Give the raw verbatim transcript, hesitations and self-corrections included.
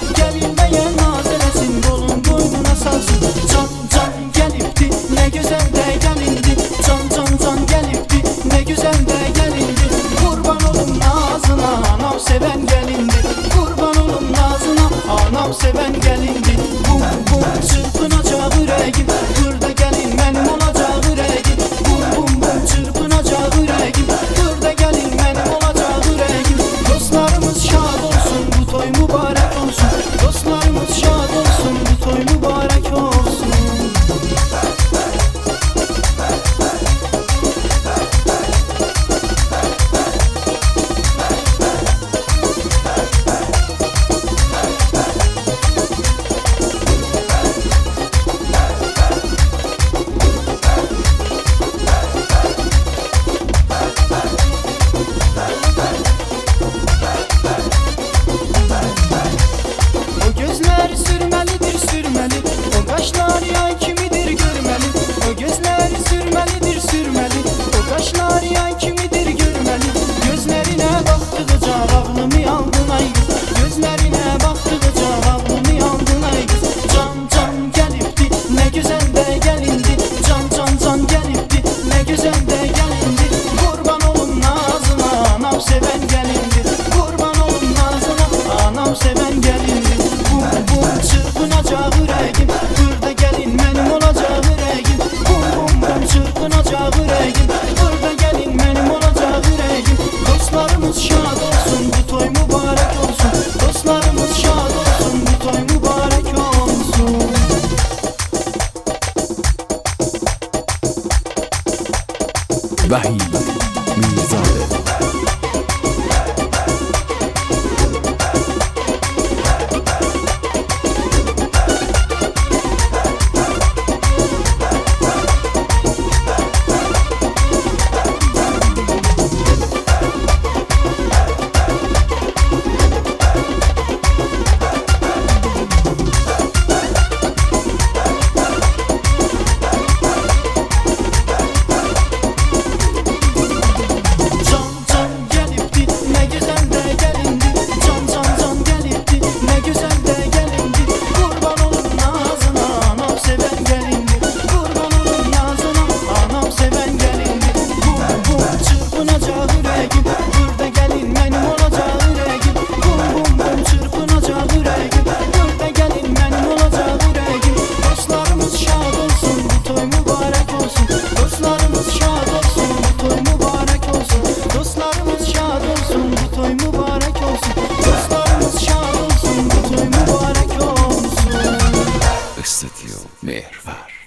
Gelin beğen naz eləsin, qolun boynuna salsın. Can can gəlibdi, nə gözəl də gəlindi. Can can can gəlibdi, nə gözəl də gəlindi. Qurban olum nazına, anam sevən gəlindi. Qurban olum nazına, anam sevən gəlindi. Bum bum çırpınacaq ürəyim, burada gəlin mənim olacaq ürəyim. Bum bum bum çırpınacaq ürəyim, burada gəlin mənim olacaq ürəyim. Dostlarımız şad olsun, bu toy mübarək olsun. Dostlarımız şad olsun, bu toy mübarək olsun. Sürməlidir, sürməli. O qaşlar yay kimidir görməli. O gözləri sürməlidir, sürməli. O qaşlar yay kimidir görməli. Gözlərinə baxdıqca ağlımı aldın ay qız. Gözlərinə baxdıqca ağlımı aldın ay qız. Can can gəlibdi, nə gözəl də gəlindi. Can can can gəlibdi, nə gözəl də gəlindi. Qurban olum nazına, anam sevən gəlindi. Qurban olum nazına, anam sevən gəlindi. Çırpınacaq ürəyim, burada gəlin mənim olacaq ürəyim. Bum bum bum çırpınacaq ürəyim, burada gəlin mənim olacaq ürəyim. Dostlarımız şad olsun, bu toy mübarək olsun. Dostlarımız şad olsun, bu toy mübarək olsun. Vahid Mirzade. Istatio Mervar.